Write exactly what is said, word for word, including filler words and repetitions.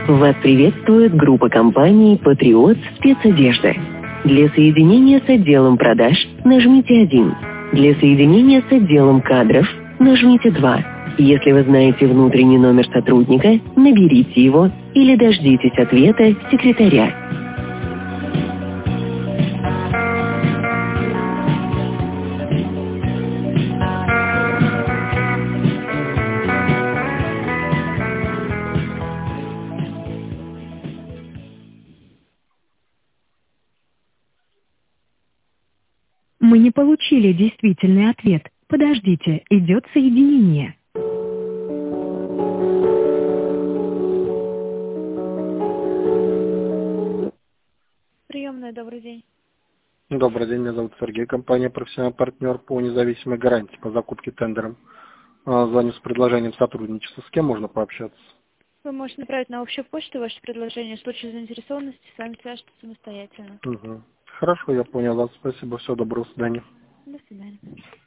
Вас приветствует группа компаний «Патриот Спецодежда». Для соединения с отделом продаж нажмите один. Для соединения с отделом кадров нажмите два. Если вы знаете внутренний номер сотрудника, наберите его или дождитесь ответа секретаря. Мы не получили действительный ответ. Подождите, идет соединение. Приемная, добрый день. Добрый день, меня зовут Сергей, компания «Профессиональный партнер» по независимой гарантии по закупке тендером. А, Звоню с предложением сотрудничества. С кем можно пообщаться? Вы можете направить на общую почту ваше предложение. В случае заинтересованности с вами свяжутся самостоятельно. Угу. Хорошо, я понял вас. Спасибо, всего доброго, до свидания. До свидания.